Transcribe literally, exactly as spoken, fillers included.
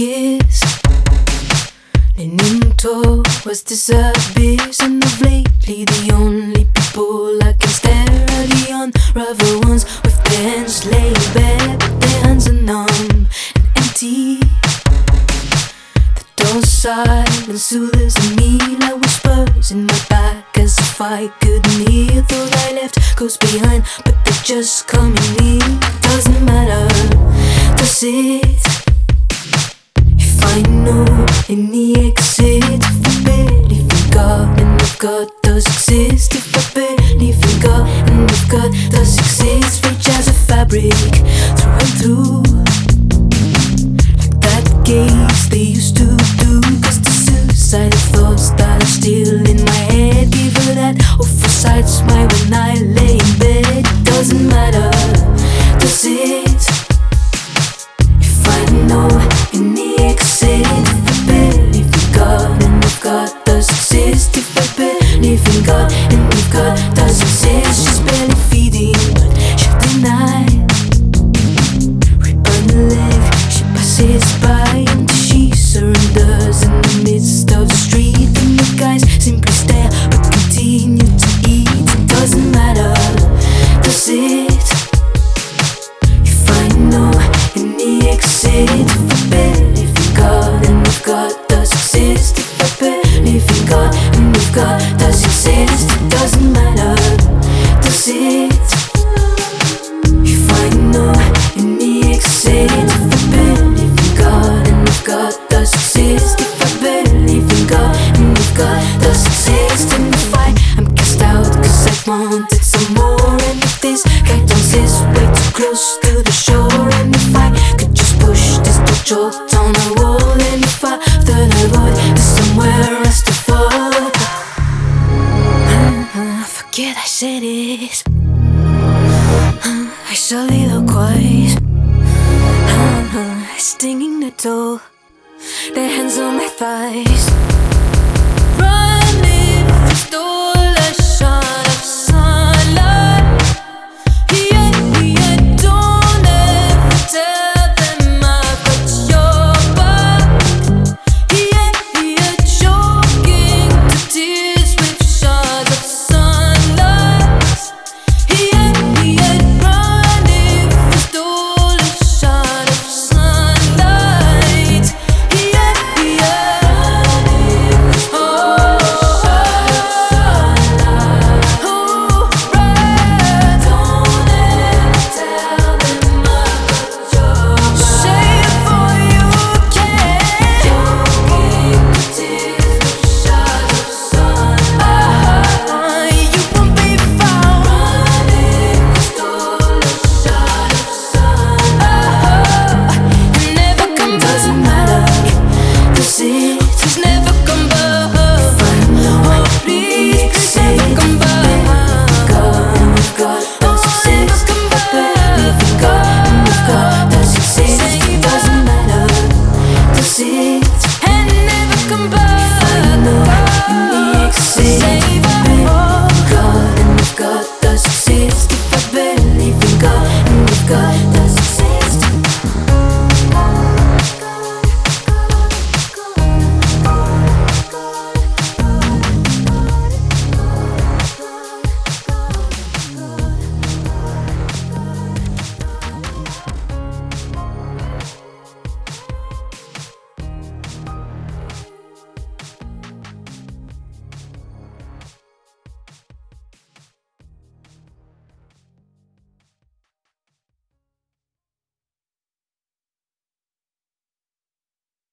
kiss, leaning towards this abyss. And of lately the only people I can stare are the unravel ones with their hands laying bare, but their hands are numb and empty. The dull silence soothes me like whispers in my back, as if I couldn't hear. Thought I left goes behind, but they're just coming near. Doesn't matter, does it? If I know any exit, if I believe in God, and if God does exist, if I believe in God, and if God does exist, rich as a fabric through and through, like that gaze they used to do. Cause the suicidal thoughts that are still in my head give her that oversight smile when I lay in bed. Doesn't matter, does it? If I know any exit, if I believe in God, and if God does exist, if I believe in God, and if God does exist, she's barely feeding, but she'll deny. Rip on the leg, she passes by until she surrenders in the midst of the street. And the guys simply stare but continue to eat. It doesn't matter, does it? If I know any exit, if I believe in God, and if God does exist, if I believe in God, and if God does exist, it doesn't matter, does it? If I know any exit, if I believe in God, and if God does exist, if I believe in God, and if God does exist, and if I am cast out cause I wanted some more, and if this guidance is way too close to the shore, and if I could just push this door down the wall, and if I thought I would, there's somewhere else to fall. uh, Forget I said it. uh, I soliloquize, uh, stinging the toe, their hands on my thighs. Run if it's door.